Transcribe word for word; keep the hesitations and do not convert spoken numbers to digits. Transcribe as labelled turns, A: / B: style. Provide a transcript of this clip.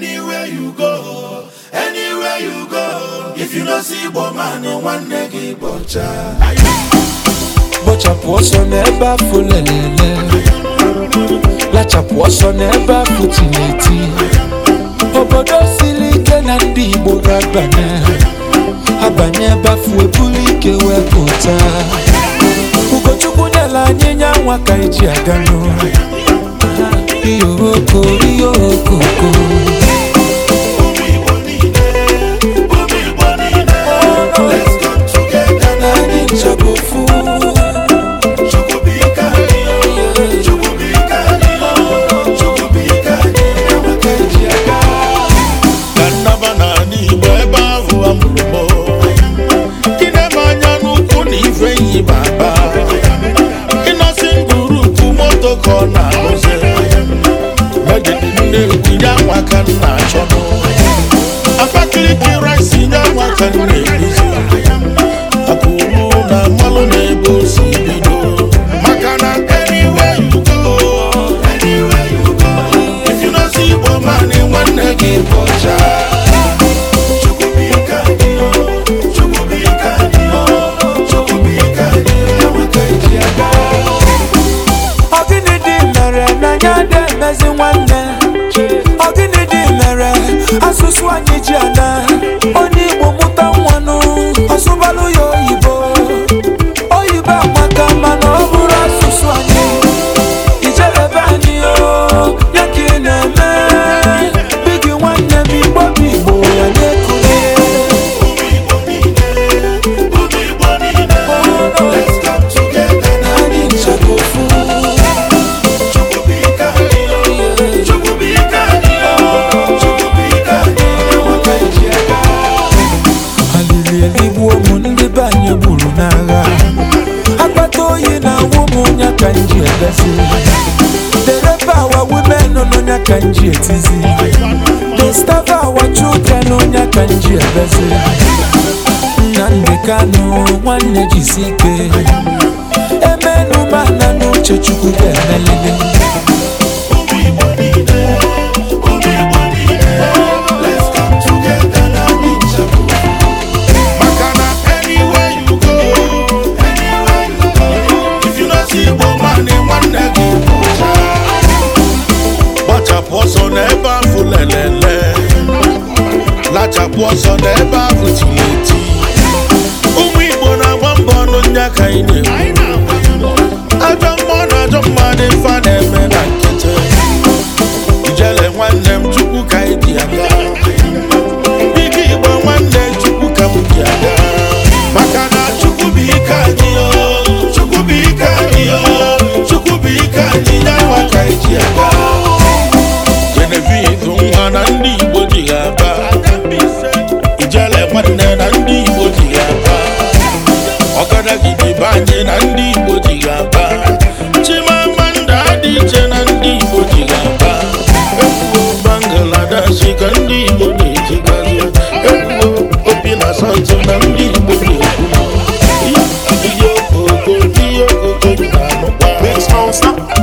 A: Anywhere you go, anywhere you go. If you don't see woman, no one negi bocha.
B: Bocha poso neba fulelele. Lacha poso neba futileti. Obodo silike na ndi Igbo gabane. Abanye bafu ebulike wepụta. Ugochukwu nyela anyị nyanwa ka eji agano. Iyo oko, iyo okoko.
A: Let's come together na anyị nchabofu. Chukubika niyo, chukubika niyo, chukubika niyo maka eji aga. Kanaba na n'Igbo ebe ahụ amụrụ m. Kinemanya n'ukwu na ife yi baba. Ịnọsị ngurupu moto ka ọ na-arụzi. Nne ya nwaka nna achọnụ. Abakaliki rice ya nwaka nna ebizi. Akụrụ na mmalụ na-ebe osi bido. Maka na anywhere you go, anywhere you go. If you don't see woman, nwanne gị bọcha. Chukubika niyo, chukubika niyo, chukubika niyo maka eji aga.
B: Ogini di mere na nya de mezi nwanne. Ogini di mere asusu anyị ji ana. Onye Igbo mụta nwanụ ọsụbalụ ya oyibo. Oyibo amaka mana ọ bụrụ asụsụ anyị. Ijelebe anyị o ya ka ị na-eme. Bigi nwanne m Igbo bụ Igbo ya na-ekule.
A: Let's come together na anyị nchabofu. Chukubika niyo, chukubika niyo, chukubika niyo maka eji aga.
B: Alili eligbu ụmụ ndị be anyị gburu n'agha. Akpata oyi na ụmụ nya ka nji egasi. The rape our women no nya ka nji etizi. The starve our children nya ka nji egasi. Nnamdi Kanu nwanne jisi ike. Emenu mana n'uche Chukwu ga-emelele.
A: Let's come together na anyị nchabofu. Maka na anywhere you go, anywhere you go. If you don't see woman, nwanne gị bọcha. Gbachapụ ọsọ n'ebe ahụ lelele. Lachapụ ọsọ n'ebe ahụ tileti. Ụmụ Igbo na-agba mbọ ọnụ nya ka anyị na-ekwu. Ajọ mmụọ na ajọ mmadụ ife a na-eme na nkịtị. Ijele nwanne m Chukwu ka anyị ji aga. Bigi Igbo nwanne Chukwu ka m ji aga. Maka na Chukwu bụ ike anyị o, Chukwu bụ ike anyị o, Chukwu bụ ike anyị ya nwa ka anyị ji aga. Genevieve nwa na ndị Igbo ji ga-aba. Ijele nwanne na ndị Igbo ji ga-aba. Ọgadagidi be anyị na ndị Igbo ji ga-aba. Chimamanda dị iche na ndị Igbo ji ga-aba. Ekwuo Bangladesh ka ndị Igbo na-ejigazi. Ekwuo Obi na South na ndị Igbo na-ekwu. Ihe okoko, ihe okoko na-anụkwa.